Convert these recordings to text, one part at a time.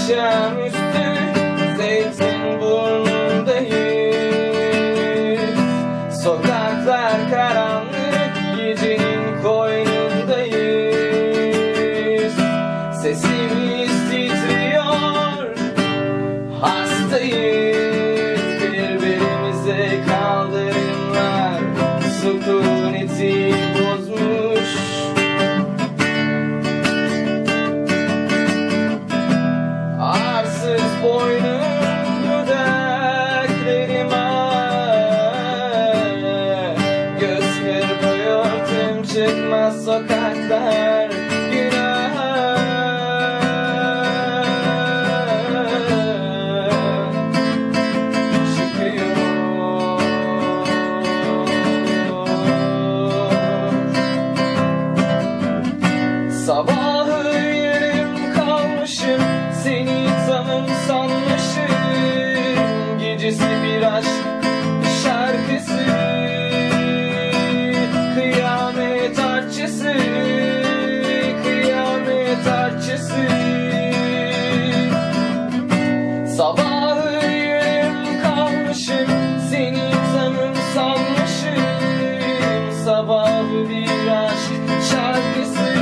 akşamüstü Zeytinburnu'ndayız. Sokaklar karanlık, gecenin koynundayız. Sesimiz titriyor, hastayız. Birbirimize kaldırımlar sükuneti bozmuş. Arsız boynum dudaklarıma göz kırpıyor tüm çıkmaz sokaklar. Günah çıkıyor. Sabahı yarım kalmışım, seni tanım sanmışım. Gecesi bir aşk şarkısı, kıyamet artçısı, kıyamet artçısı. Sabahı yarım kalmışım, seni tanım sanmışım. Sabahı bir aşk şarkısı,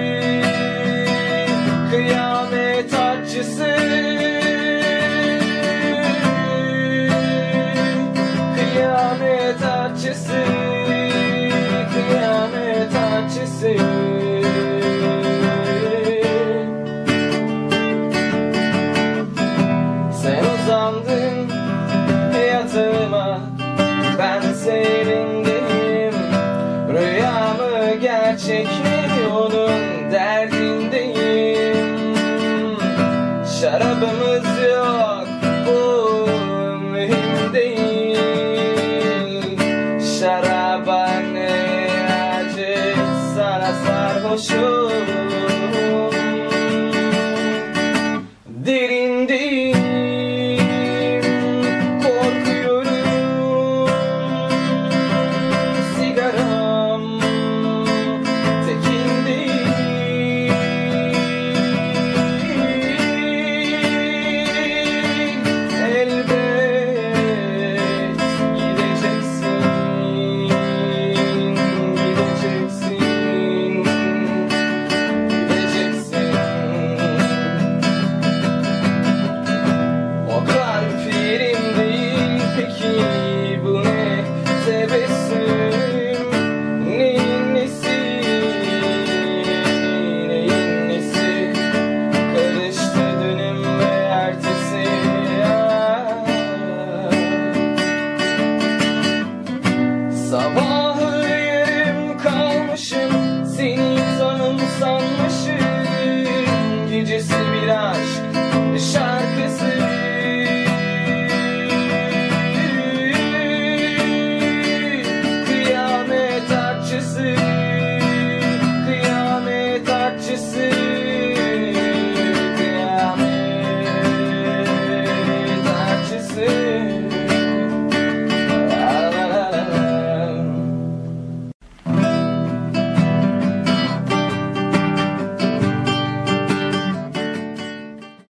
kıyamet artçısı, kıyamet artçısı, kıyamet artçısı. Sen uzandın yatağıma, ben seyrindeyim. Rüya mı gerçek mi, onun derdindeyim. Şarabımız yok, bu mühim değil. Şaraba ne acı, sana sarhoşum. Derindeyim, korkuyorum. Sigaram tekindeyim. Elbet gideceksin, gideceksin, gideceksin. O kalplerim değil peki, bu ne tebessüm, neyin nesi, neyin nesi. Karıştı dünüm ve ertesi. Sabahı yarım kalmışım, seni tanım sanmışım. Gecesi bir aşk